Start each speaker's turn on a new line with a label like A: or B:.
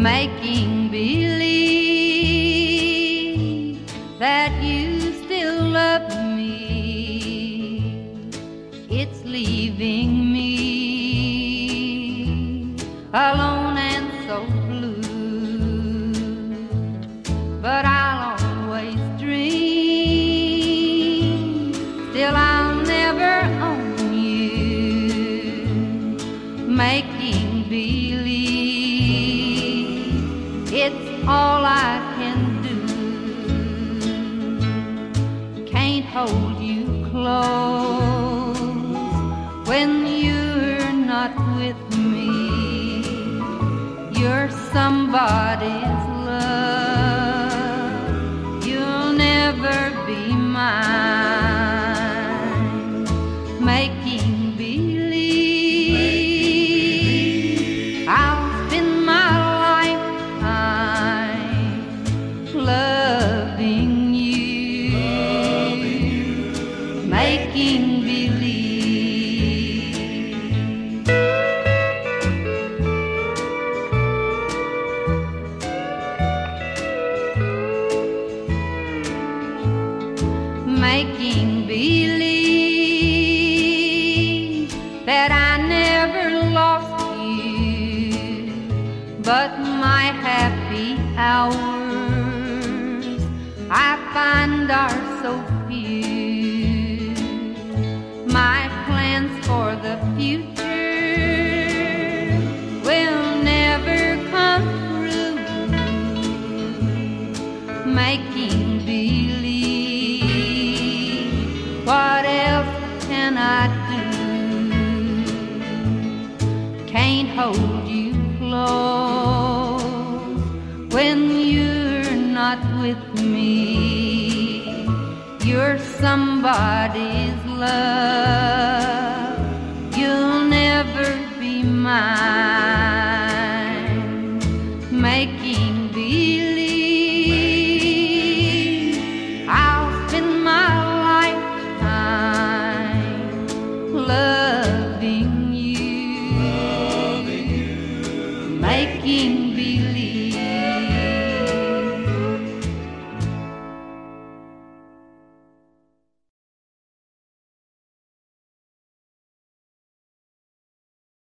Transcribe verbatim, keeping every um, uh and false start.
A: making believe that you still love me. It's leaving me alone and so blue, but I'll always dream, still I'll never own you, making believe it's all I can do. Can't hold you close when you're not with me. You're somebody's love, you'll never be mine, making believe I'll spend my lifetime loving you, making believe. Making believe that I never lost you, but my happy hours I find are so few. My plans for the future will never come true, making believe. What else can I do? Can't hold you close when you're not with me. You're somebody's love, you'll never be mine, making believe I'll spend my loving you, loving you, making believe.